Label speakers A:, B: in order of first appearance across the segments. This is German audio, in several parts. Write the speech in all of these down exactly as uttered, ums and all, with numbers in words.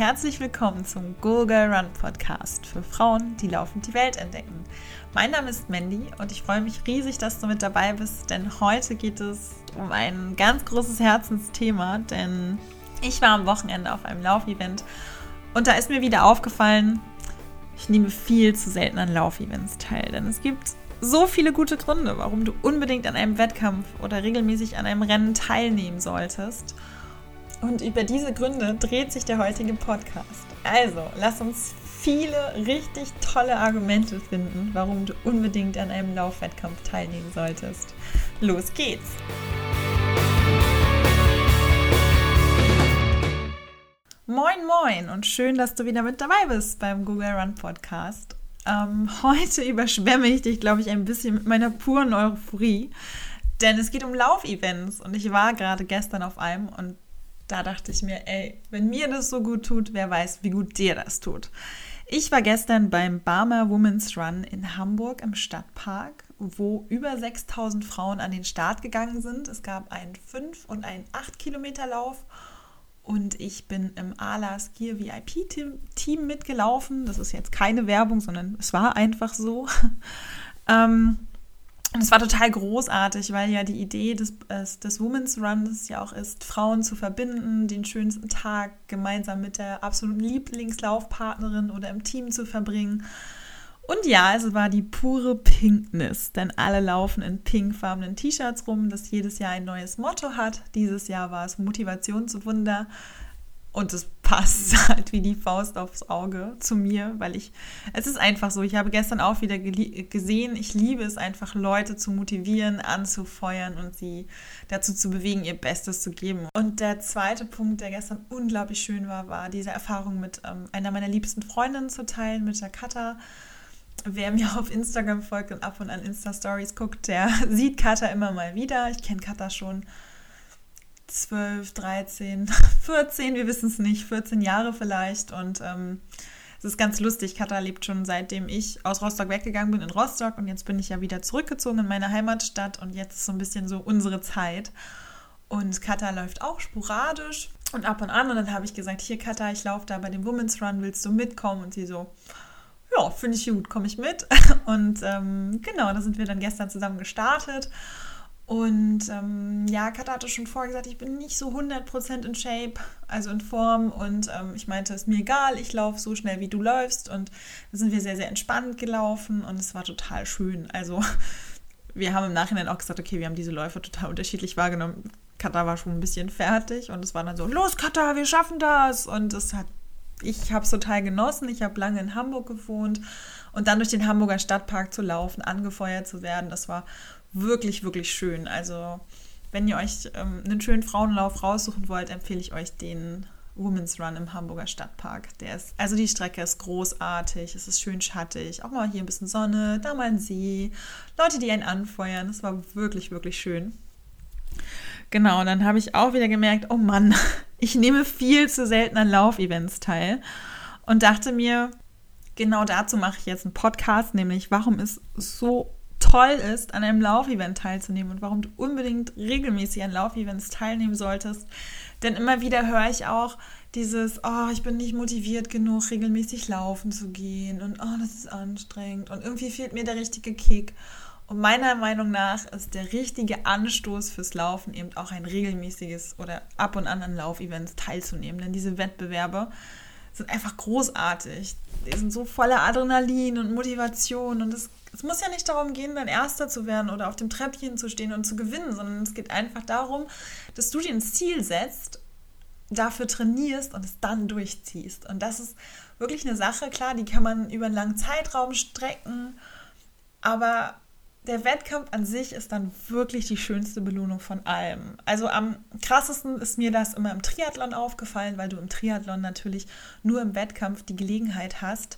A: herzlich willkommen zum Go Girl Run Podcast für Frauen, die laufend die Welt entdecken. Mein Name ist Mandy und ich freue mich riesig, dass du mit dabei bist, denn heute geht es um ein ganz großes Herzensthema, denn ich war am Wochenende auf einem Laufevent und da ist mir wieder aufgefallen, ich nehme viel zu selten an Laufevents teil, denn es gibt so viele gute Gründe, warum du unbedingt an einem Wettkampf oder regelmäßig an einem Rennen teilnehmen solltest. Und über diese Gründe dreht sich der heutige Podcast. Also, lass uns viele richtig tolle Argumente finden, warum du unbedingt an einem Laufwettkampf teilnehmen solltest. Los geht's! Moin moin und schön, dass du wieder mit dabei bist beim Go Girl Run Podcast. Ähm, heute überschwemme ich dich, glaube ich, ein bisschen mit meiner puren Euphorie, denn es geht um Laufevents und ich war gerade gestern auf einem und da dachte ich mir, ey, wenn mir das so gut tut, wer weiß, wie gut dir das tut. Ich war gestern beim Barmer Women's Run in Hamburg im Stadtpark, wo über sechstausend Frauen an den Start gegangen sind. Es gab einen fünf- und einen acht Kilometer Lauf und ich bin im Ala Skier V I P-Team mitgelaufen. Das ist jetzt keine Werbung, sondern es war einfach so. ähm, Und es war total großartig, weil ja die Idee des, des Women's Runs ja auch ist, Frauen zu verbinden, den schönsten Tag gemeinsam mit der absoluten Lieblingslaufpartnerin oder im Team zu verbringen. Und ja, es war die pure Pinkness, denn alle laufen in pinkfarbenen T-Shirts rum, das jedes Jahr ein neues Motto hat. Dieses Jahr war es Motivation zu Wunder. Und es passt halt wie die Faust aufs Auge zu mir, weil ich, es ist einfach so, ich habe gestern auch wieder gelie- gesehen, ich liebe es einfach, Leute zu motivieren, anzufeuern und sie dazu zu bewegen, ihr Bestes zu geben. Und der zweite Punkt, der gestern unglaublich schön war, war diese Erfahrung mit ähm, einer meiner liebsten Freundinnen zu teilen, mit der Katha. Wer mir auf Instagram folgt und ab und an Insta-Stories guckt, der sieht Katha immer mal wieder. Ich kenne Katha schon zwölf, dreizehn, vierzehn, wir wissen es nicht, vierzehn Jahre vielleicht und ähm, es ist ganz lustig, Katha lebt schon seitdem ich aus Rostock weggegangen bin in Rostock und jetzt bin ich ja wieder zurückgezogen in meine Heimatstadt und jetzt ist so ein bisschen so unsere Zeit und Katha läuft auch sporadisch und ab und an und dann habe ich gesagt, hier Katha, ich laufe da bei dem Women's Run, willst du mitkommen? Und sie so, ja, finde ich gut, komme ich mit und ähm, genau, da sind wir dann gestern zusammen gestartet. Und ähm, ja, Katha hatte schon vorher gesagt, ich bin nicht so hundert Prozent in Shape, also in Form. Und ähm, ich meinte, ist mir egal, ich laufe so schnell, wie du läufst. Und da sind wir sehr, sehr entspannt gelaufen und es war total schön. Also wir haben im Nachhinein auch gesagt, okay, wir haben diese Läufe total unterschiedlich wahrgenommen. Katha war schon ein bisschen fertig und es war dann so, los Katha, wir schaffen das. Und es hat, ich habe es total genossen. Ich habe lange in Hamburg gewohnt und dann durch den Hamburger Stadtpark zu laufen, angefeuert zu werden, das war wirklich, wirklich schön. Also wenn ihr euch ähm, einen schönen Frauenlauf raussuchen wollt, empfehle ich euch den Women's Run im Hamburger Stadtpark. Der ist, also die Strecke ist großartig, es ist schön schattig, auch mal hier ein bisschen Sonne, da mal ein See, Leute, die einen anfeuern. Das war wirklich, wirklich schön. Genau, und dann habe ich auch wieder gemerkt, oh Mann, ich nehme viel zu selten an Laufevents teil und dachte mir, genau dazu mache ich jetzt einen Podcast, nämlich warum es so toll ist, an einem Laufevent teilzunehmen und warum du unbedingt regelmäßig an Laufevents teilnehmen solltest. Denn immer wieder höre ich auch dieses, oh, ich bin nicht motiviert genug, regelmäßig laufen zu gehen und oh, das ist anstrengend und irgendwie fehlt mir der richtige Kick. Und meiner Meinung nach ist der richtige Anstoß fürs Laufen eben auch ein regelmäßiges oder ab und an an Laufevents teilzunehmen. Denn diese Wettbewerbe sind einfach großartig. Die sind so voller Adrenalin und Motivation und es, es muss ja nicht darum gehen, dann Erster zu werden oder auf dem Treppchen zu stehen und zu gewinnen, sondern es geht einfach darum, dass du dir ein Ziel setzt, dafür trainierst und es dann durchziehst. Und das ist wirklich eine Sache, klar, die kann man über einen langen Zeitraum strecken, aber der Wettkampf an sich ist dann wirklich die schönste Belohnung von allem. Also am krassesten ist mir das immer im Triathlon aufgefallen, weil du im Triathlon natürlich nur im Wettkampf die Gelegenheit hast,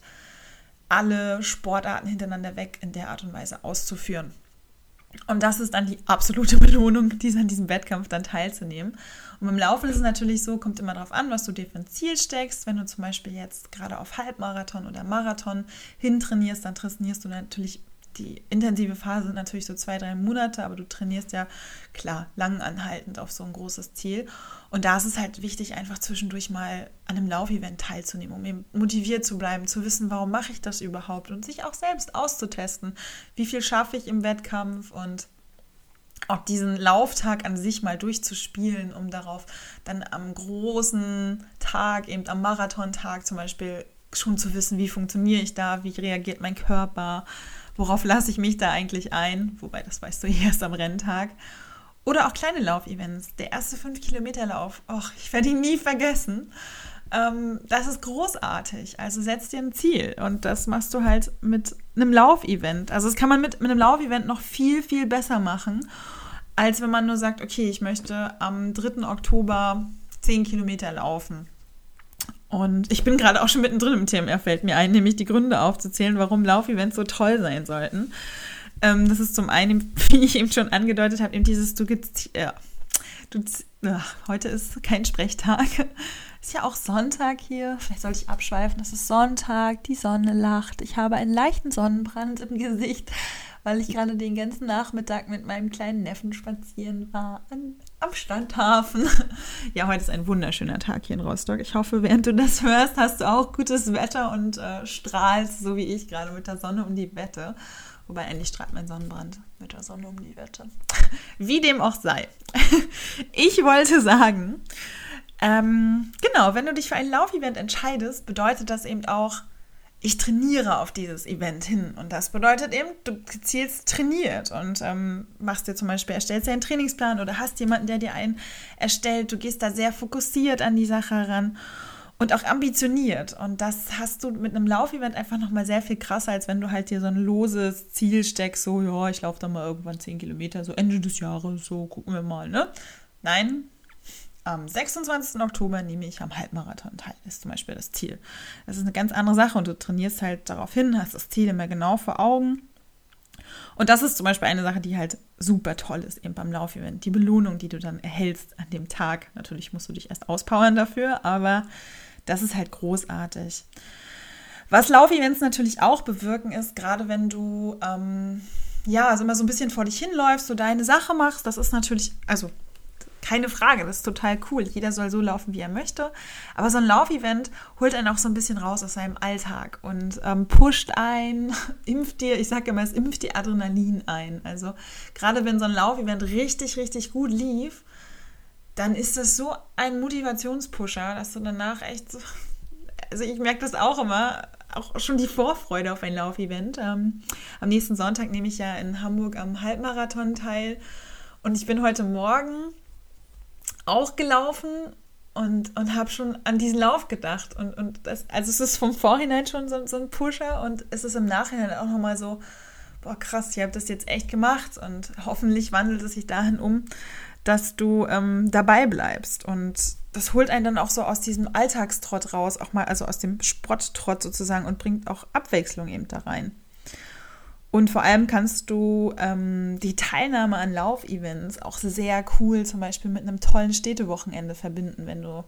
A: alle Sportarten hintereinander weg in der Art und Weise auszuführen. Und das ist dann die absolute Belohnung, diese an diesem Wettkampf dann teilzunehmen. Und beim Laufen ist es natürlich so, kommt immer darauf an, was du dir für ein Ziel steckst. Wenn du zum Beispiel jetzt gerade auf Halbmarathon oder Marathon hintrainierst, dann trainierst du natürlich die intensive Phase sind natürlich so zwei, drei Monate, aber du trainierst ja, klar, langanhaltend auf so ein großes Ziel. Und da ist es halt wichtig, einfach zwischendurch mal an einem Laufevent teilzunehmen, um eben motiviert zu bleiben, zu wissen, warum mache ich das überhaupt und sich auch selbst auszutesten. Wie viel schaffe ich im Wettkampf und auch diesen Lauftag an sich mal durchzuspielen, um darauf dann am großen Tag, eben am Marathontag zum Beispiel, schon zu wissen, wie funktioniere ich da, wie reagiert mein Körper, worauf lasse ich mich da eigentlich ein, wobei das weißt du erst am Renntag. Oder auch kleine Laufevents, der erste fünf Kilometer Lauf, och, ich werde ihn nie vergessen. Ähm, das ist großartig, also setz dir ein Ziel und das machst du halt mit einem Laufevent. Also das kann man mit, mit einem Laufevent noch viel, viel besser machen, als wenn man nur sagt, okay, ich möchte am dritten Oktober zehn Kilometer laufen. Und ich bin gerade auch schon mittendrin im T M R, fällt mir ein, nämlich die Gründe aufzuzählen, warum Laufevents so toll sein sollten. Ähm, das ist zum einen, wie ich eben schon angedeutet habe, eben dieses, du gibst, ja, du, ach, heute ist kein Sprechtag, ist ja auch Sonntag hier, vielleicht sollte ich abschweifen, es ist Sonntag, die Sonne lacht, ich habe einen leichten Sonnenbrand im Gesicht, weil ich gerade den ganzen Nachmittag mit meinem kleinen Neffen spazieren war an, am Stadthafen. Ja, heute ist ein wunderschöner Tag hier in Rostock. Ich hoffe, während du das hörst, hast du auch gutes Wetter und äh, strahlst, so wie ich gerade mit der Sonne um die Wette. Wobei eigentlich strahlt mein Sonnenbrand mit der Sonne um die Wette. Wie dem auch sei. Ich wollte sagen, ähm, genau, wenn du dich für ein Laufevent entscheidest, bedeutet das eben auch, ich trainiere auf dieses Event hin. Und das bedeutet eben, du gezielt trainiert und ähm, machst dir zum Beispiel, erstellst dir einen Trainingsplan oder hast jemanden, der dir einen erstellt. Du gehst da sehr fokussiert an die Sache ran und auch ambitioniert. Und das hast du mit einem Laufevent einfach nochmal sehr viel krasser, als wenn du halt dir so ein loses Ziel steckst, so, ja, ich laufe dann mal irgendwann zehn Kilometer, so Ende des Jahres, so gucken wir mal, ne? Nein, am sechsundzwanzigsten Oktober nehme ich am Halbmarathon teil, ist zum Beispiel das Ziel. Das ist eine ganz andere Sache und du trainierst halt darauf hin, hast das Ziel immer genau vor Augen. Und das ist zum Beispiel eine Sache, die halt super toll ist, eben beim Laufevent. Die Belohnung, die du dann erhältst an dem Tag. Natürlich musst du dich erst auspowern dafür, aber das ist halt großartig. Was Laufevents natürlich auch bewirken ist, gerade wenn du ähm, ja, also immer so ein bisschen vor dich hinläufst, so deine Sache machst, das ist natürlich, also keine Frage, das ist total cool. Jeder soll so laufen, wie er möchte. Aber so ein Laufevent holt einen auch so ein bisschen raus aus seinem Alltag und ähm, pusht ein, impft dir, ich sage immer, es impft dir Adrenalin ein. Also gerade wenn so ein Laufevent richtig, richtig gut lief, dann ist das so ein Motivationspusher, dass du danach echt so, also ich merke das auch immer, auch schon die Vorfreude auf ein Laufevent. Ähm, am nächsten Sonntag nehme ich ja in Hamburg am Halbmarathon teil und ich bin heute Morgen auch gelaufen und, und habe schon an diesen Lauf gedacht. Und, und das, also es ist vom Vorhinein schon so, so ein Pusher und es ist im Nachhinein auch nochmal so, boah krass, ich habe das jetzt echt gemacht und hoffentlich wandelt es sich dahin um, dass du ähm, dabei bleibst. Und das holt einen dann auch so aus diesem Alltagstrott raus, auch mal, also aus dem Sporttrott sozusagen und bringt auch Abwechslung eben da rein. Und vor allem kannst du ähm, die Teilnahme an Laufevents auch sehr cool zum Beispiel mit einem tollen Städtewochenende verbinden, wenn du,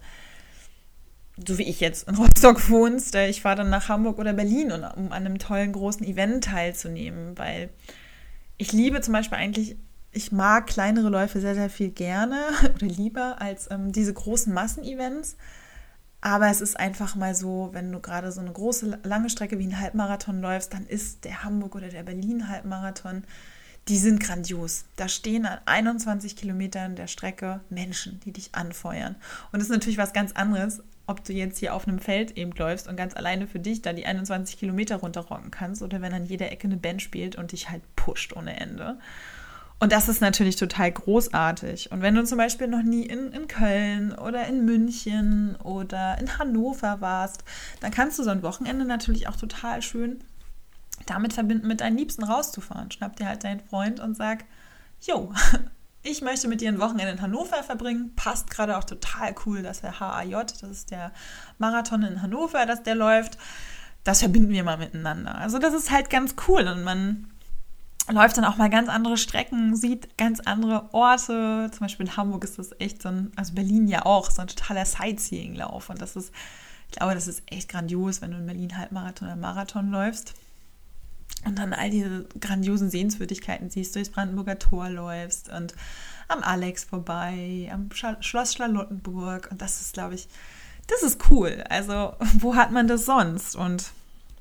A: so wie ich jetzt in Rostock wohnst, ich fahre dann nach Hamburg oder Berlin, um an einem tollen großen Event teilzunehmen, weil ich liebe zum Beispiel eigentlich, ich mag kleinere Läufe sehr, sehr viel gerne oder lieber als ähm, diese großen Massenevents. Aber es ist einfach mal so, wenn du gerade so eine große, lange Strecke wie ein Halbmarathon läufst, dann ist der Hamburg- oder der Berlin-Halbmarathon, die sind grandios. Da stehen an einundzwanzig Kilometern der Strecke Menschen, die dich anfeuern. Und das ist natürlich was ganz anderes, ob du jetzt hier auf einem Feld eben läufst und ganz alleine für dich da die einundzwanzig Kilometer runterrocken kannst oder wenn an jeder Ecke eine Band spielt und dich halt pusht ohne Ende. Und das ist natürlich total großartig. Und wenn du zum Beispiel noch nie in, in Köln oder in München oder in Hannover warst, dann kannst du so ein Wochenende natürlich auch total schön damit verbinden, mit deinen Liebsten rauszufahren. Schnapp dir halt deinen Freund und sag, jo, ich möchte mit dir ein Wochenende in Hannover verbringen. Passt gerade auch total cool, dass der H A J, das ist der Marathon in Hannover, dass der läuft. Das verbinden wir mal miteinander. Also das ist halt ganz cool und man läuft dann auch mal ganz andere Strecken, sieht ganz andere Orte. Zum Beispiel in Hamburg ist das echt so ein, also Berlin ja auch, so ein totaler Sightseeing-Lauf. Und das ist, ich glaube, das ist echt grandios, wenn du in Berlin Halbmarathon oder Marathon läufst. und dann all diese grandiosen Sehenswürdigkeiten siehst, durchs Brandenburger Tor läufst und am Alex vorbei, am Schloss Charlottenburg. Und das ist, glaube ich, das ist cool. Also, wo hat man das sonst? Und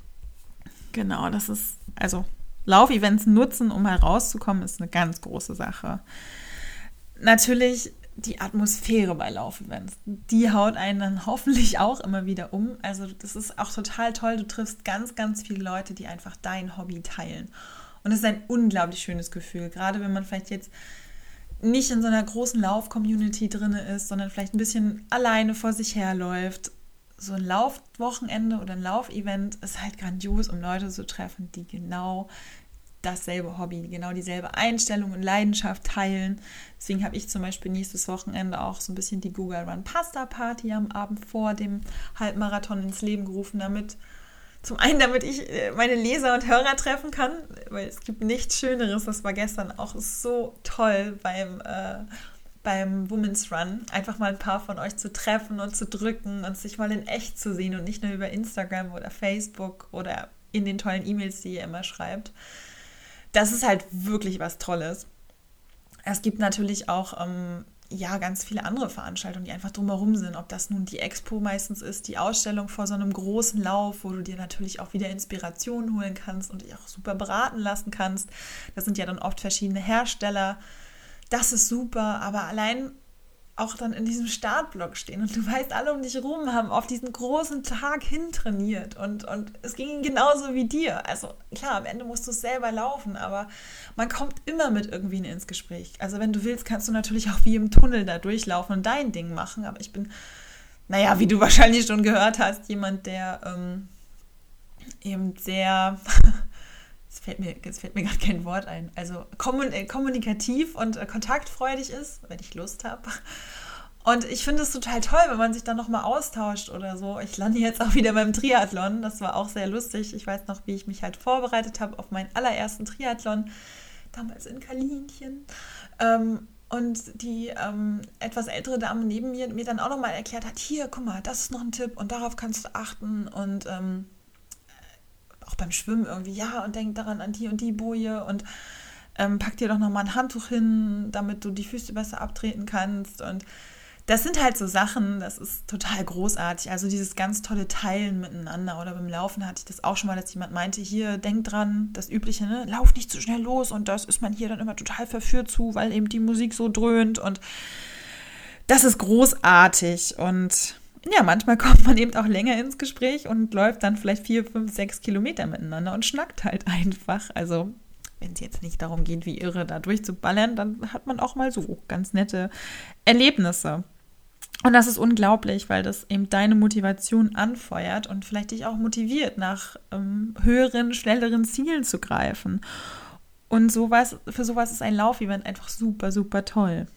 A: genau, das ist, also Laufevents nutzen, um herauszukommen, ist eine ganz große Sache. Natürlich die Atmosphäre bei Laufevents, die haut einen dann hoffentlich auch immer wieder um. Also das ist auch total toll. Du triffst ganz, ganz viele Leute, die einfach dein Hobby teilen. Und es ist ein unglaublich schönes Gefühl, gerade wenn man vielleicht jetzt nicht in so einer großen Lauf-Community drin ist, sondern vielleicht ein bisschen alleine vor sich herläuft. So ein Laufwochenende oder ein Laufevent ist halt grandios, um Leute zu treffen, die genau dasselbe Hobby, genau dieselbe Einstellung und Leidenschaft teilen. Deswegen habe ich zum Beispiel nächstes Wochenende auch so ein bisschen die Google Run Pasta Party am Abend vor dem Halbmarathon ins Leben gerufen, damit zum einen, damit ich meine Leser und Hörer treffen kann, weil es gibt nichts Schöneres. Das war gestern auch so toll beim, äh, beim Women's Run, einfach mal ein paar von euch zu treffen und zu drücken und sich mal in echt zu sehen und nicht nur über Instagram oder Facebook oder in den tollen E-Mails, die ihr immer schreibt. Das ist halt wirklich was Tolles. Es gibt natürlich auch ähm, ja, ganz viele andere Veranstaltungen, die einfach drumherum sind. Ob das nun die Expo meistens ist, die Ausstellung vor so einem großen Lauf, wo du dir natürlich auch wieder Inspiration holen kannst und dich auch super beraten lassen kannst. Das sind ja dann oft verschiedene Hersteller. Das ist super, aber allein auch dann in diesem Startblock stehen und du weißt, alle um dich rum haben auf diesen großen Tag hin trainiert und, und es ging ihnen genauso wie dir. Also klar, am Ende musst du es selber laufen, aber man kommt immer mit irgendwie ins Gespräch. Also wenn du willst, kannst du natürlich auch wie im Tunnel da durchlaufen und dein Ding machen, aber ich bin, naja, wie du wahrscheinlich schon gehört hast, jemand, der ähm, eben sehr... Jetzt fällt mir, jetzt fällt mir gerade kein Wort ein. Also kommunikativ und kontaktfreudig ist, wenn ich Lust habe. Und ich finde es total toll, wenn man sich dann nochmal austauscht oder so. Ich lande jetzt auch wieder beim Triathlon. Das war auch sehr lustig. Ich weiß noch, wie ich mich halt vorbereitet habe auf meinen allerersten Triathlon. Damals in Kalinchen. Und die ähm, etwas ältere Dame neben mir mir dann auch nochmal erklärt hat, hier, guck mal, das ist noch ein Tipp und darauf kannst du achten. Und ähm, auch beim Schwimmen irgendwie, ja, und denk daran an die und die Boje und ähm, pack dir doch nochmal ein Handtuch hin, damit du die Füße besser abtreten kannst. Und das sind halt so Sachen, das ist total großartig. Also dieses ganz tolle Teilen miteinander. Oder beim Laufen hatte ich das auch schon mal, dass jemand meinte, hier, denk dran, das Übliche, ne, lauf nicht zu schnell los. Und das ist man hier dann immer total verführt zu, weil eben die Musik so dröhnt. Und das ist großartig. Und ja, manchmal kommt man eben auch länger ins Gespräch und läuft dann vielleicht vier, fünf, sechs Kilometer miteinander und schnackt halt einfach. Also wenn es jetzt nicht darum geht, wie irre da durchzuballern, dann hat man auch mal so ganz nette Erlebnisse. Und das ist unglaublich, weil das eben deine Motivation anfeuert und vielleicht dich auch motiviert, nach ähm, höheren, schnelleren Zielen zu greifen. Und sowas, für sowas ist ein Laufevent einfach super, super toll.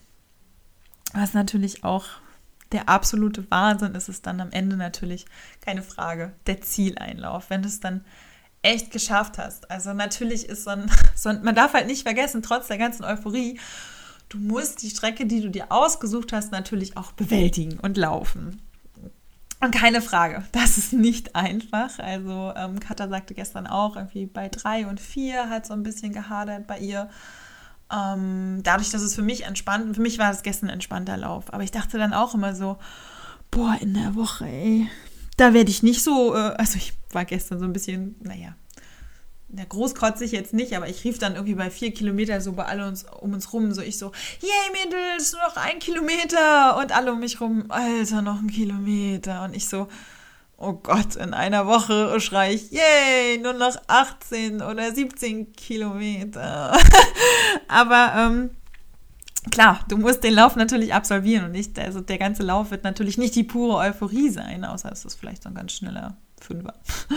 A: Was natürlich auch der absolute Wahnsinn ist es dann am Ende natürlich, keine Frage, der Zieleinlauf, wenn du es dann echt geschafft hast. Also natürlich ist so ein, so ein, man darf halt nicht vergessen, trotz der ganzen Euphorie, du musst die Strecke, die du dir ausgesucht hast, natürlich auch bewältigen und laufen. Und keine Frage, das ist nicht einfach. Also ähm, Katha sagte gestern auch, irgendwie bei drei und vier hat so ein bisschen gehadert bei ihr. Ähm, dadurch, dass es für mich entspannt, für mich war es gestern ein entspannter Lauf, aber ich dachte dann auch immer so, boah, in der Woche, ey, da werde ich nicht so, äh, also ich war gestern so ein bisschen, naja, der großkotzig jetzt nicht, aber ich rief dann irgendwie bei vier Kilometer so bei alle uns, um uns rum, so ich so, yay Mädels, nur noch ein Kilometer und alle um mich rum, Alter, noch ein Kilometer und ich so, oh Gott, in einer Woche schreie ich, yay, nur noch achtzehn oder siebzehn Kilometer. Aber ähm, klar, du musst den Lauf natürlich absolvieren und nicht, also der ganze Lauf wird natürlich nicht die pure Euphorie sein, außer es ist vielleicht so ein ganz schneller Fünfer.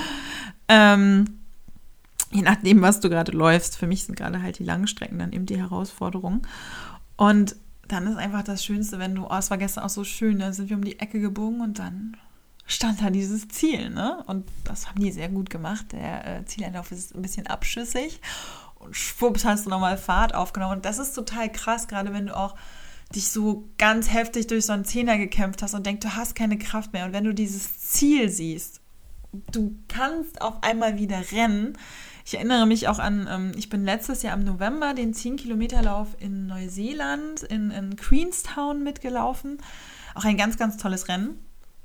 A: ähm, je nachdem, was du gerade läufst. Für mich sind gerade halt die langen Strecken dann eben die Herausforderung. Und dann ist einfach das Schönste, wenn du, oh, es war gestern auch so schön, da sind wir um die Ecke gebogen und dann stand da dieses Ziel, ne? Und das haben die sehr gut gemacht. Der äh, Zieleinlauf ist ein bisschen abschüssig und schwupps hast du nochmal Fahrt aufgenommen. Und das ist total krass, gerade wenn du auch dich so ganz heftig durch so einen Zehner gekämpft hast und denkst, du hast keine Kraft mehr. Und wenn du dieses Ziel siehst, du kannst auf einmal wieder rennen, Ich erinnere mich auch an, ähm, ich bin letztes Jahr im November den zehn-Kilometer-Lauf in Neuseeland, in, in Queenstown mitgelaufen. Auch ein ganz, ganz tolles Rennen.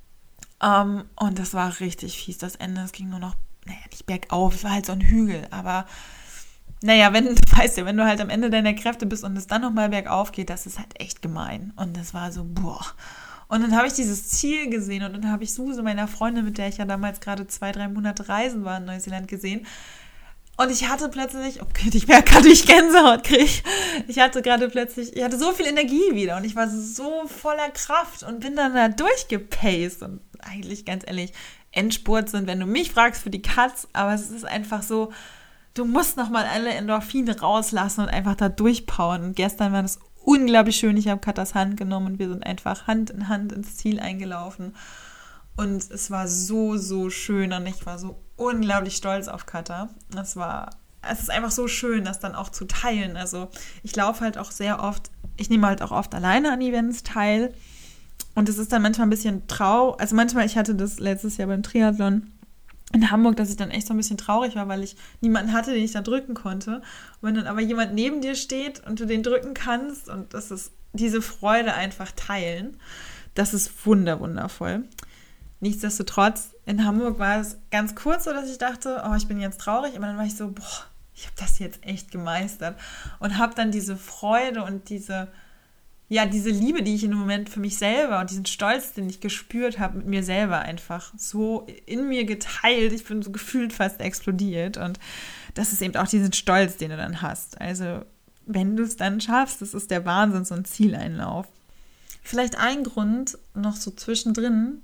A: Ähm, und das war richtig fies, das Ende. Es ging nur noch, naja, nicht bergauf, es war halt so ein Hügel, aber naja, wenn, du weißt ja, wenn du halt am Ende deiner Kräfte bist und es dann nochmal bergauf geht, das ist halt echt gemein. Und das war so, boah. Und dann habe ich dieses Ziel gesehen und dann habe ich Suse, meiner Freundin, mit der ich ja damals gerade zwei, drei Monate reisen war in Neuseeland, gesehen. Und ich hatte plötzlich, okay, ich merke gerade, wie ich Gänsehaut kriege. Ich hatte gerade plötzlich, ich hatte so viel Energie wieder und ich war so voller Kraft und bin dann da durchgepaced. Und eigentlich, ganz ehrlich, Endspurt sind, wenn du mich fragst, für die Katz, aber es ist einfach so, du musst nochmal alle Endorphine rauslassen und einfach da durchpowern. Und gestern war das unglaublich schön. Ich habe Katas Hand genommen und wir sind einfach Hand in Hand ins Ziel eingelaufen. Und es war so, so schön und ich war so unglaublich stolz auf Kata. Es war, es ist einfach so schön, das dann auch zu teilen. Also ich laufe halt auch sehr oft, ich nehme halt auch oft alleine an Events teil. Und es ist dann manchmal ein bisschen traurig. Also manchmal, ich hatte das letztes Jahr beim Triathlon in Hamburg, dass ich dann echt so ein bisschen traurig war, weil ich niemanden hatte, den ich da drücken konnte. Und wenn dann aber jemand neben dir steht und du den drücken kannst und das ist diese Freude einfach teilen, das ist wunder, wundervoll. Nichtsdestotrotz, in Hamburg war es ganz kurz so, dass ich dachte, oh, ich bin jetzt traurig, aber dann war ich so, boah, ich habe das jetzt echt gemeistert und habe dann diese Freude und diese ja, diese Liebe, die ich in dem Moment für mich selber und diesen Stolz, den ich gespürt habe, mit mir selber einfach so in mir geteilt. Ich bin so gefühlt fast explodiert und das ist eben auch diesen Stolz, den du dann hast. Also wenn du es dann schaffst, das ist der Wahnsinn, so ein Zieleinlauf. Vielleicht ein Grund noch so zwischendrin,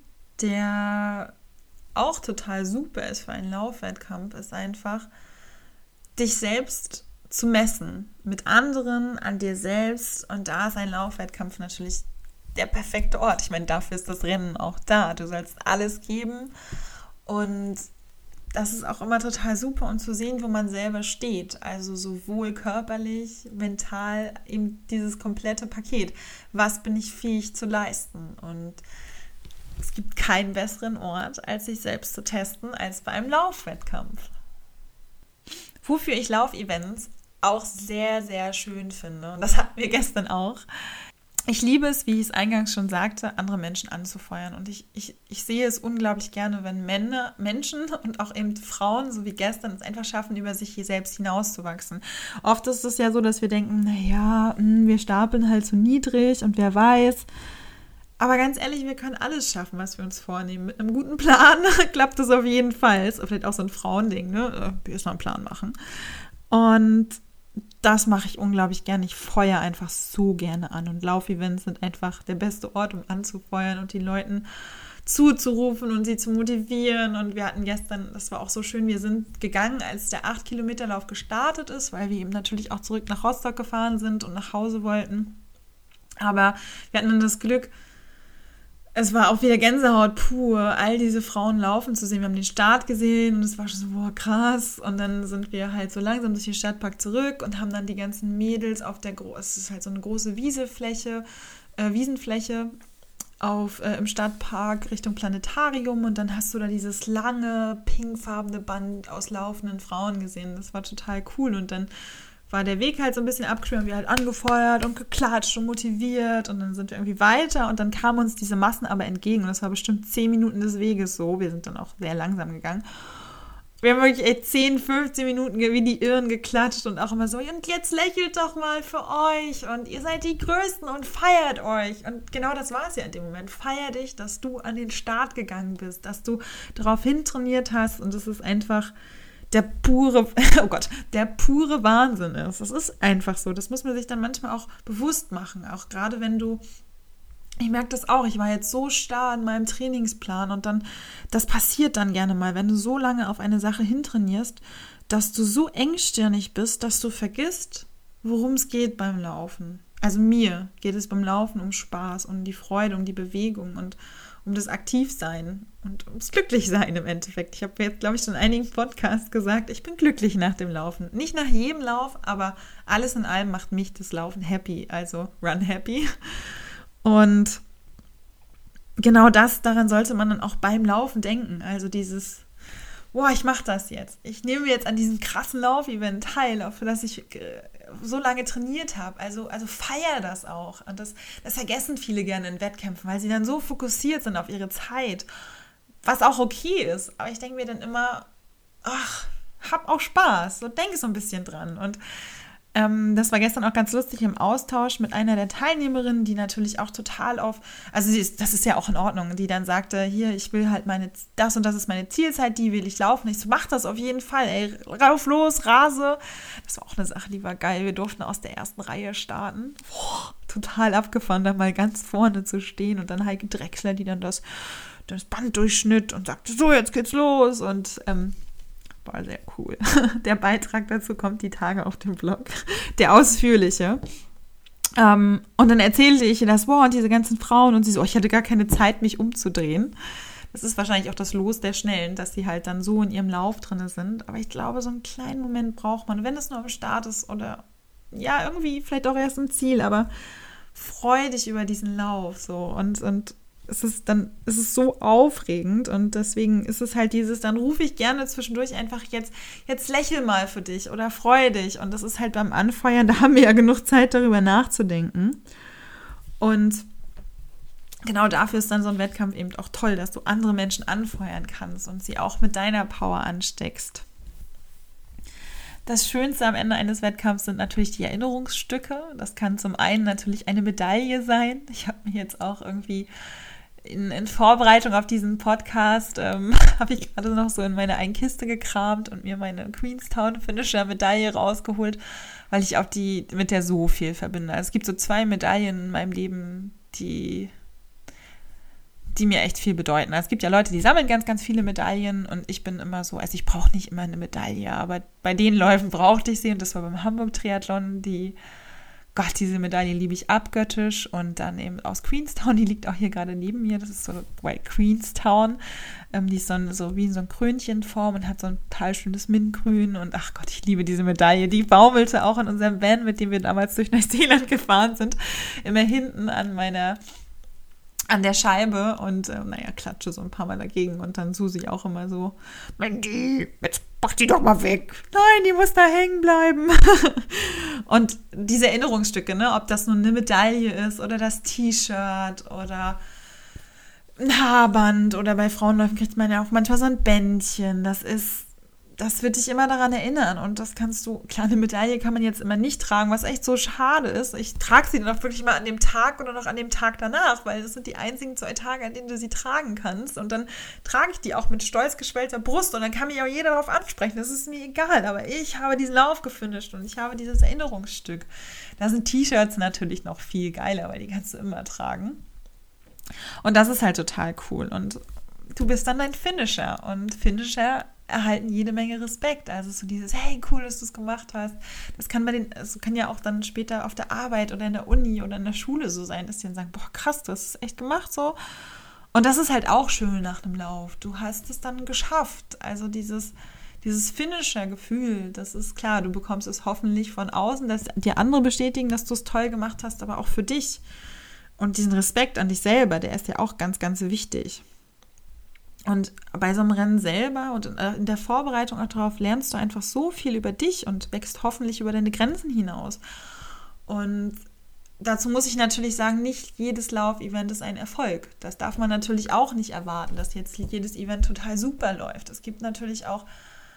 A: der auch total super ist für einen Laufwettkampf, ist einfach, dich selbst zu messen, mit anderen, an dir selbst, und da ist ein Laufwettkampf natürlich der perfekte Ort. Ich meine, dafür ist das Rennen auch da. Du sollst alles geben und das ist auch immer total super, um zu sehen, wo man selber steht. Also sowohl körperlich, mental, eben dieses komplette Paket. Was bin ich fähig zu leisten? Und es gibt keinen besseren Ort, als sich selbst zu testen, als bei einem Laufwettkampf. Wofür ich Laufevents auch sehr, sehr schön finde. Und das hatten wir gestern auch. Ich liebe es, wie ich es eingangs schon sagte, andere Menschen anzufeuern. Und ich, ich, ich sehe es unglaublich gerne, wenn Männer, Menschen und auch eben Frauen, so wie gestern, es einfach schaffen, über sich selbst hinauszuwachsen. Oft ist es ja so, dass wir denken, naja, wir stapeln halt so niedrig und wer weiß. Aber ganz ehrlich, wir können alles schaffen, was wir uns vornehmen. Mit einem guten Plan klappt das auf jeden Fall. Ist vielleicht auch so ein Frauending, ne? Erstmal einen Plan machen. Und das mache ich unglaublich gerne. Ich feuere einfach so gerne an. Und Laufevents sind einfach der beste Ort, um anzufeuern und die Leuten zuzurufen und sie zu motivieren. Und wir hatten gestern, das war auch so schön, wir sind gegangen, als der acht Kilometer Lauf gestartet ist, weil wir eben natürlich auch zurück nach Rostock gefahren sind und nach Hause wollten. Aber wir hatten dann das Glück, es war auch wieder Gänsehaut pur, all diese Frauen laufen zu sehen. Wir haben den Start gesehen und es war schon so, boah, krass. Und dann sind wir halt so langsam durch den Stadtpark zurück und haben dann die ganzen Mädels auf der, Gro- es ist halt so eine große Wiesefläche, äh, Wiesenfläche auf, äh, im Stadtpark Richtung Planetarium. Und dann hast du da dieses lange, pinkfarbene Band aus laufenden Frauen gesehen. Das war total cool. Und dann war der Weg halt so ein bisschen abgeschwommen, wir halt angefeuert und geklatscht und motiviert und dann sind wir irgendwie weiter und dann kamen uns diese Massen aber entgegen und das war bestimmt zehn Minuten des Weges so, wir sind dann auch sehr langsam gegangen. Wir haben wirklich ey, zehn, fünfzehn Minuten wie die Irren geklatscht und auch immer so, und jetzt lächelt doch mal für euch und ihr seid die Größten und feiert euch. Und genau das war es ja in dem Moment. Feier dich, dass du an den Start gegangen bist, dass du darauf hin trainiert hast und es ist einfach der pure, oh Gott, der pure Wahnsinn ist. Das ist einfach so. Das muss man sich dann manchmal auch bewusst machen. Auch gerade wenn du, ich merke das auch, ich war jetzt so starr in meinem Trainingsplan und dann, das passiert dann gerne mal, wenn du so lange auf eine Sache hintrainierst, dass du so engstirnig bist, dass du vergisst, worum es geht beim Laufen. Also mir geht es beim Laufen um Spaß, um die Freude, um die Bewegung und um das Aktivsein und ums Glücklichsein im Endeffekt. Ich habe jetzt, glaube ich, schon in einigen Podcasts gesagt, ich bin glücklich nach dem Laufen. Nicht nach jedem Lauf, aber alles in allem macht mich das Laufen happy, also run happy. Und genau das, daran sollte man dann auch beim Laufen denken. Also dieses, boah, ich mache das jetzt. Ich nehme jetzt an diesem krassen Laufevent teil, auch für das ich äh, so lange trainiert habe. Also, also feier das auch. Und das, das vergessen viele gerne in Wettkämpfen, weil sie dann so fokussiert sind auf ihre Zeit, was auch okay ist. Aber ich denke mir dann immer, ach, hab auch Spaß. So denke so ein bisschen dran. Und ähm, das war gestern auch ganz lustig im Austausch mit einer der Teilnehmerinnen, die natürlich auch total auf, also sie ist, das ist ja auch in Ordnung, die dann sagte, hier, ich will halt meine, das und das ist meine Zielzeit, die will ich laufen. Ich so, mach das auf jeden Fall, ey, rauf, los, rase. Das war auch eine Sache, die war geil. Wir durften aus der ersten Reihe starten. Boah, total abgefahren, da mal ganz vorne zu stehen und dann Heike Drechsler, die dann das, das Band durchschnitt und sagte, so, jetzt geht's los und ähm, war sehr cool. Der Beitrag dazu kommt die Tage auf dem Blog, der ausführliche. Ähm, und dann erzählte ich ihr das, boah, und diese ganzen Frauen, und sie so, oh, ich hatte gar keine Zeit, mich umzudrehen. Das ist wahrscheinlich auch das Los der Schnellen, dass sie halt dann so in ihrem Lauf drin sind. Aber ich glaube, so einen kleinen Moment braucht man, wenn es nur am Start ist oder ja, irgendwie vielleicht auch erst im Ziel, aber freu dich über diesen Lauf so und, und es ist dann, es ist so aufregend und deswegen ist es halt dieses, dann rufe ich gerne zwischendurch einfach jetzt, jetzt lächel mal für dich oder freu dich und das ist halt beim Anfeuern, da haben wir ja genug Zeit darüber nachzudenken und genau dafür ist dann so ein Wettkampf eben auch toll, dass du andere Menschen anfeuern kannst und sie auch mit deiner Power ansteckst. Das Schönste am Ende eines Wettkampfs sind natürlich die Erinnerungsstücke. Das kann zum einen natürlich eine Medaille sein. Ich habe mir jetzt auch irgendwie in, in Vorbereitung auf diesen Podcast ähm, habe ich gerade noch so in meine eine Kiste gekramt und mir meine Queenstown Finisher Medaille rausgeholt, weil ich auch die mit der so viel verbinde. Also es gibt so zwei Medaillen in meinem Leben, die die mir echt viel bedeuten. Also es gibt ja Leute, die sammeln ganz, ganz viele Medaillen und ich bin immer so, also ich brauche nicht immer eine Medaille, aber bei den Läufen brauchte ich sie und das war beim Hamburg-Triathlon, die, Gott, diese Medaille liebe ich abgöttisch und dann eben aus Queenstown, die liegt auch hier gerade neben mir, das ist so White Queenstown, ähm, die ist so, so wie in so ein Krönchenform und hat so ein total schönes Mintgrün und ach Gott, ich liebe diese Medaille, die baumelte auch in unserem Van, mit dem wir damals durch Neuseeland gefahren sind, immer hinten an meiner an der Scheibe und äh, naja, klatsche so ein paar Mal dagegen und dann Susi auch immer so, Mandy, jetzt mach die doch mal weg. Nein, die muss da hängen bleiben. Und diese Erinnerungsstücke, ne, ob das nun eine Medaille ist oder das T-Shirt oder ein Haarband oder bei Frauenläufen kriegt man ja auch manchmal so ein Bändchen, das ist das wird dich immer daran erinnern und das kannst du, kleine Medaille kann man jetzt immer nicht tragen, was echt so schade ist. Ich trage sie dann auch wirklich mal an dem Tag oder noch an dem Tag danach, weil das sind die einzigen zwei Tage, an denen du sie tragen kannst und dann trage ich die auch mit stolz geschwellter Brust und dann kann mich auch jeder darauf ansprechen, das ist mir egal, aber ich habe diesen Lauf gefinisht und ich habe dieses Erinnerungsstück. Da sind T-Shirts natürlich noch viel geiler, weil die kannst du immer tragen und das ist halt total cool und du bist dann dein Finisher und Finisher erhalten jede Menge Respekt. Also so dieses, hey, cool, dass du es gemacht hast. Das kann bei den, also kann ja auch dann später auf der Arbeit oder in der Uni oder in der Schule so sein, dass die dann sagen, boah, krass, du hast es echt gemacht so. Und das ist halt auch schön nach einem Lauf. Du hast es dann geschafft. Also dieses, dieses Finisher-Gefühl, das ist klar, du bekommst es hoffentlich von außen, dass dir andere bestätigen, dass du es toll gemacht hast, aber auch für dich. Und diesen Respekt an dich selber, der ist ja auch ganz, ganz wichtig. Und bei so einem Rennen selber und in der Vorbereitung auch darauf lernst du einfach so viel über dich und wächst hoffentlich über deine Grenzen hinaus. Und dazu muss ich natürlich sagen, nicht jedes Laufevent ist ein Erfolg. Das darf man natürlich auch nicht erwarten, dass jetzt jedes Event total super läuft. Es gibt natürlich auch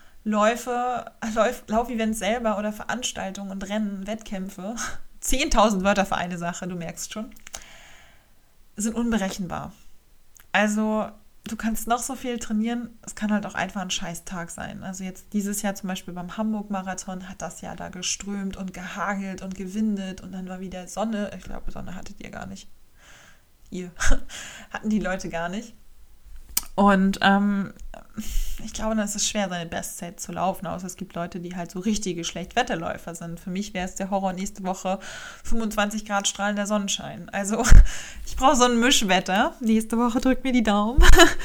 A: Läufe, Lauf, Laufevents selber oder Veranstaltungen und Rennen, Wettkämpfe, zehntausend Wörter für eine Sache, du merkst schon, sind unberechenbar. Also du kannst noch so viel trainieren, es kann halt auch einfach ein Scheißtag sein. Also jetzt dieses Jahr zum Beispiel beim Hamburg-Marathon hat das ja da geströmt und gehagelt und gewindet und dann war wieder Sonne. Ich glaube, Sonne hattet ihr gar nicht. Ihr. Hatten die Leute gar nicht. Und ähm, ich glaube, dann ist es schwer, seine Bestzeit zu laufen, außer es gibt Leute, die halt so richtige Schlechtwetterläufer sind. Für mich wäre es der Horror nächste Woche fünfundzwanzig Grad strahlender Sonnenschein. Also ich brauche so ein Mischwetter. Nächste Woche drückt mir die Daumen.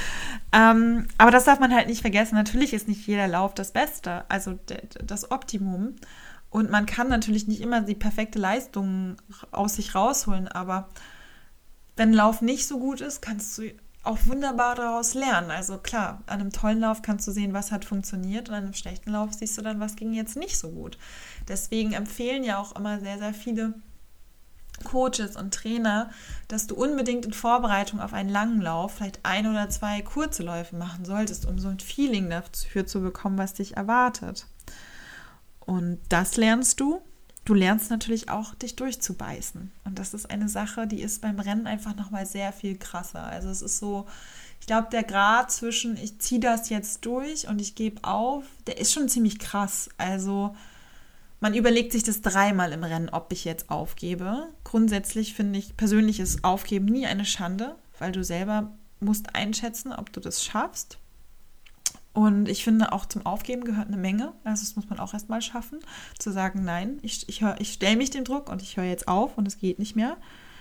A: ähm, aber das darf man halt nicht vergessen. Natürlich ist nicht jeder Lauf das Beste, also d- das Optimum. Und man kann natürlich nicht immer die perfekte Leistung aus sich rausholen, aber wenn ein Lauf nicht so gut ist, kannst du auch wunderbar daraus lernen. Also klar, an einem tollen Lauf kannst du sehen, was hat funktioniert und an einem schlechten Lauf siehst du dann, was ging jetzt nicht so gut. Deswegen empfehlen ja auch immer sehr, sehr viele Coaches und Trainer, dass du unbedingt in Vorbereitung auf einen langen Lauf vielleicht ein oder zwei kurze Läufe machen solltest, um so ein Feeling dafür zu bekommen, was dich erwartet. Und das lernst du. Du lernst natürlich auch, dich durchzubeißen. Und das ist eine Sache, die ist beim Rennen einfach nochmal sehr viel krasser. Also es ist so, ich glaube, der Grad zwischen ich ziehe das jetzt durch und ich gebe auf, der ist schon ziemlich krass. Also man überlegt sich das dreimal im Rennen, ob ich jetzt aufgebe. Grundsätzlich finde ich persönliches Aufgeben nie eine Schande, weil du selber musst einschätzen, ob du das schaffst. Und ich finde, auch zum Aufgeben gehört eine Menge. Also das muss man auch erstmal schaffen, zu sagen, nein, ich, ich, ich stelle mich dem Druck und ich höre jetzt auf und es geht nicht mehr.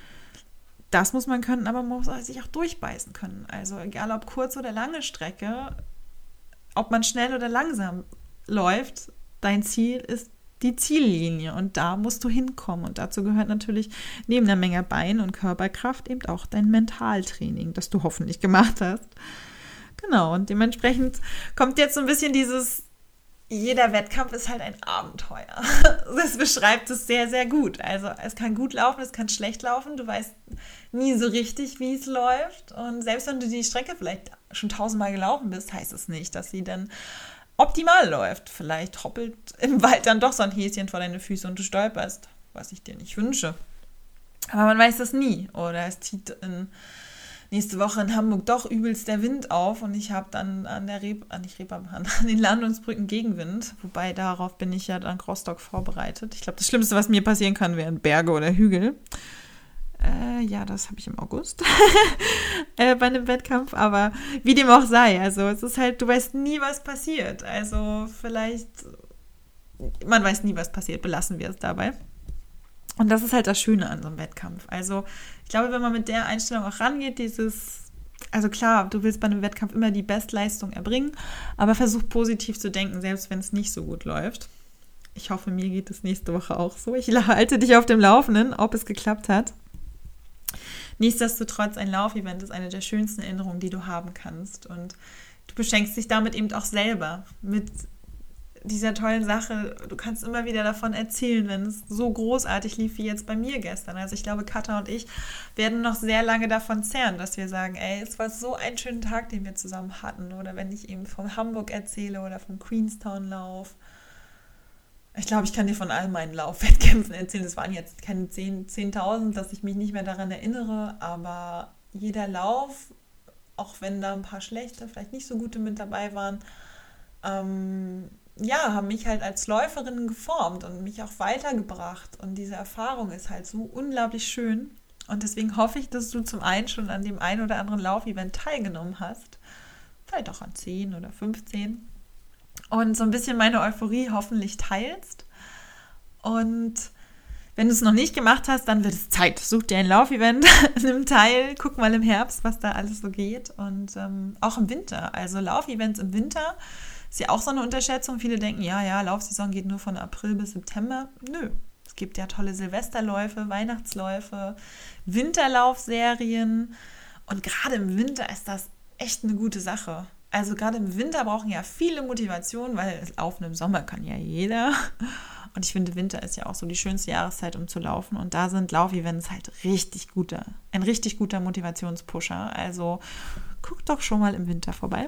A: Das muss man können, aber man muss sich auch durchbeißen können. Also egal ob kurz oder lange Strecke, ob man schnell oder langsam läuft, dein Ziel ist die Ziellinie und da musst du hinkommen. Und dazu gehört natürlich neben der Menge Bein- und Körperkraft eben auch dein Mentaltraining, das du hoffentlich gemacht hast. Genau, und dementsprechend kommt jetzt so ein bisschen dieses, jeder Wettkampf ist halt ein Abenteuer. Das beschreibt es sehr, sehr gut. Also es kann gut laufen, es kann schlecht laufen. Du weißt nie so richtig, wie es läuft. Und selbst wenn du die Strecke vielleicht schon tausendmal gelaufen bist, heißt es nicht, dass sie dann optimal läuft. Vielleicht hoppelt im Wald dann doch so ein Häschen vor deine Füße und du stolperst, was ich dir nicht wünsche. Aber man weiß das nie. Oder es zieht in nächste Woche in Hamburg doch übelst der Wind auf und ich habe dann an der Reb, an, nicht Reeperbahn, an den Landungsbrücken Gegenwind. Wobei darauf bin ich ja dank Rostock vorbereitet. Ich glaube, das Schlimmste, was mir passieren kann, wären Berge oder Hügel. Äh, ja, das habe ich im August äh, bei einem Wettkampf, aber wie dem auch sei, also es ist halt, du weißt nie, was passiert, also vielleicht, man weiß nie, was passiert, belassen wir es dabei. Und das ist halt das Schöne an so einem Wettkampf. Also ich glaube, wenn man mit der Einstellung auch rangeht, dieses, also klar, du willst bei einem Wettkampf immer die Bestleistung erbringen, aber versuch positiv zu denken, selbst wenn es nicht so gut läuft. Ich hoffe, mir geht es nächste Woche auch so. Ich halte dich auf dem Laufenden, ob es geklappt hat. Nichtsdestotrotz, ein Laufevent ist eine der schönsten Erinnerungen, die du haben kannst. Und du beschenkst dich damit eben auch selber mit dieser tollen Sache. Du kannst immer wieder davon erzählen, wenn es so großartig lief wie jetzt bei mir gestern. Also ich glaube, Katha und ich werden noch sehr lange davon zehren, dass wir sagen, ey, es war so ein schöner Tag, den wir zusammen hatten. Oder wenn ich eben von Hamburg erzähle oder vom Queenstown-Lauf. Ich glaube, ich kann dir von all meinen Laufwettkämpfen erzählen. Es waren jetzt keine zehntausend, dass ich mich nicht mehr daran erinnere, aber jeder Lauf, auch wenn da ein paar schlechte, vielleicht nicht so gute mit dabei waren, ähm, ja, haben mich halt als Läuferin geformt und mich auch weitergebracht. Und diese Erfahrung ist halt so unglaublich schön. Und deswegen hoffe ich, dass du zum einen schon an dem einen oder anderen Laufevent teilgenommen hast. Vielleicht auch an zehn oder fünfzehn. Und so ein bisschen meine Euphorie hoffentlich teilst. Und wenn du es noch nicht gemacht hast, dann wird es Zeit. Such dir ein Laufevent, nimm teil, guck mal im Herbst, was da alles so geht. Und ähm, auch im Winter. Also Laufevents im Winter ist ja auch so eine Unterschätzung. Viele denken, ja, ja, Laufsaison geht nur von April bis September. Nö, es gibt ja tolle Silvesterläufe, Weihnachtsläufe, Winterlaufserien. Und gerade im Winter ist das echt eine gute Sache. Also gerade im Winter brauchen ja viele Motivation, weil Laufen im Sommer kann ja jeder. Und ich finde, Winter ist ja auch so die schönste Jahreszeit, um zu laufen. Und da sind Laufevents halt richtig guter, ein richtig guter Motivationspusher. Also guck doch schon mal im Winter vorbei.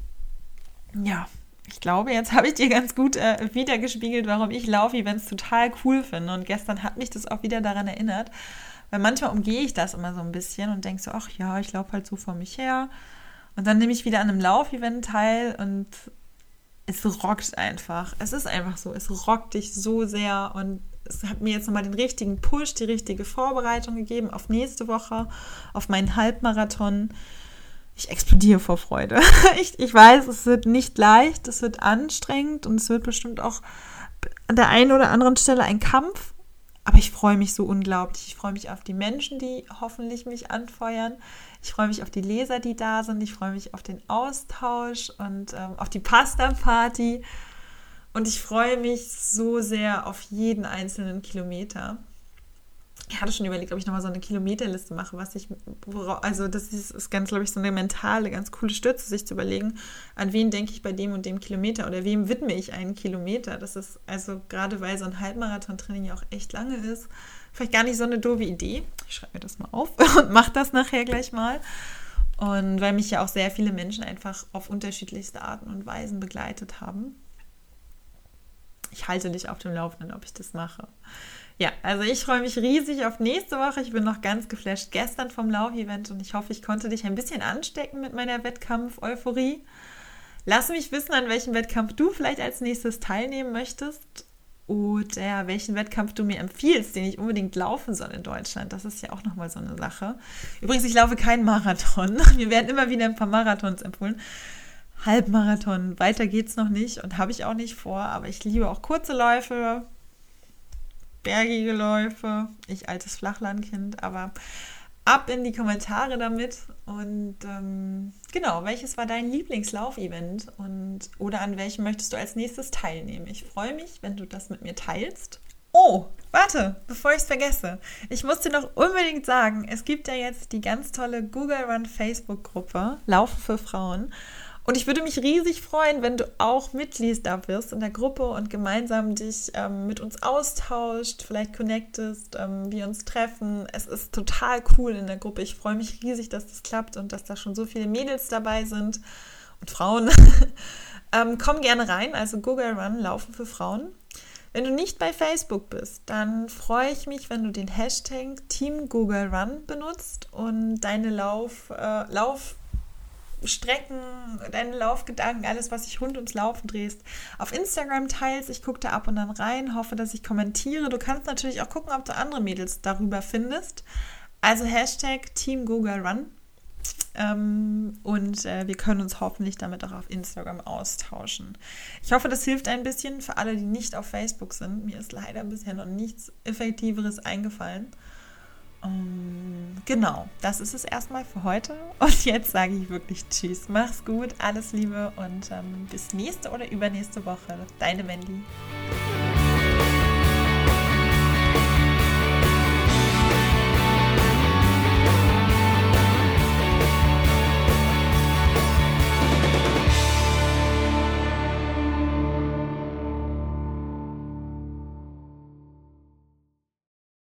A: Ja, ich glaube, jetzt habe ich dir ganz gut äh, wiedergespiegelt, warum ich Laufevents total cool finde. Und gestern hat mich das auch wieder daran erinnert, weil manchmal umgehe ich das immer so ein bisschen und denke so, ach ja, ich laufe halt so vor mich her. Und dann nehme ich wieder an einem Laufevent teil und es rockt einfach. Es ist einfach so, es rockt dich so sehr und es hat mir jetzt nochmal den richtigen Push, die richtige Vorbereitung gegeben auf nächste Woche, auf meinen Halbmarathon. Ich explodiere vor Freude. Ich, ich weiß, es wird nicht leicht, es wird anstrengend und es wird bestimmt auch an der einen oder anderen Stelle ein Kampf. Aber ich freue mich so unglaublich. Ich freue mich auf die Menschen, die hoffentlich mich anfeuern. Ich freue mich auf die Leser, die da sind. Ich freue mich auf den Austausch und ähm, auf die Pasta-Party. Und ich freue mich so sehr auf jeden einzelnen Kilometer. Ich hatte schon überlegt, ob ich nochmal so eine Kilometerliste mache, was ich, worauf, also das ist, ist ganz, glaube ich, so eine mentale, ganz coole Stütze, sich zu überlegen, an wen denke ich bei dem und dem Kilometer oder wem widme ich einen Kilometer. Das ist also gerade, weil so ein Halbmarathon-Training ja auch echt lange ist, vielleicht gar nicht so eine doofe Idee. Ich schreibe mir das mal auf und mache das nachher gleich mal. Und weil mich ja auch sehr viele Menschen einfach auf unterschiedlichste Arten und Weisen begleitet haben. Ich halte dich auf dem Laufenden, ob ich das mache. Ja, also ich freue mich riesig auf nächste Woche. Ich bin noch ganz geflasht gestern vom Laufevent und ich hoffe, ich konnte dich ein bisschen anstecken mit meiner Wettkampf-Euphorie. Lass mich wissen, an welchem Wettkampf du vielleicht als nächstes teilnehmen möchtest oder welchen Wettkampf du mir empfiehlst, den ich unbedingt laufen soll in Deutschland. Das ist ja auch nochmal so eine Sache. Übrigens, ich laufe keinen Marathon. Mir werden immer wieder ein paar Marathons empfohlen. Halbmarathon, weiter geht's noch nicht und habe ich auch nicht vor, aber ich liebe auch kurze Läufe, bergige Läufe, ich altes Flachlandkind, aber ab in die Kommentare damit und ähm, genau, welches war dein Lieblingslaufevent und oder an welchem möchtest du als nächstes teilnehmen? Ich freue mich, wenn du das mit mir teilst. Oh, warte, bevor ich es vergesse, ich muss dir noch unbedingt sagen, es gibt ja jetzt die ganz tolle Google Run Facebook-Gruppe Laufen für Frauen. Und ich würde mich riesig freuen, wenn du auch Mitglied da wirst in der Gruppe und gemeinsam dich ähm, mit uns austauscht, vielleicht connectest, ähm, wir uns treffen. Es ist total cool in der Gruppe. Ich freue mich riesig, dass das klappt und dass da schon so viele Mädels dabei sind und Frauen. ähm, komm gerne rein, also Google Run, Laufen für Frauen. Wenn du nicht bei Facebook bist, dann freue ich mich, wenn du den Hashtag Team Google Run benutzt und deine Lauf, äh, Lauf Strecken, deine Laufgedanken, alles, was sich rund ums Laufen drehst, auf Instagram teilst. Ich gucke da ab und an rein, hoffe, dass ich kommentiere. Du kannst natürlich auch gucken, ob du andere Mädels darüber findest. Also Hashtag Team Google Run. Ähm, und äh, wir können uns hoffentlich damit auch auf Instagram austauschen. Ich hoffe, das hilft ein bisschen für alle, die nicht auf Facebook sind. Mir ist leider bisher noch nichts Effektiveres eingefallen. Um, genau, das ist es erstmal für heute und jetzt sage ich wirklich Tschüss, mach's gut, alles Liebe und ähm, bis nächste oder übernächste Woche. Deine Wendy.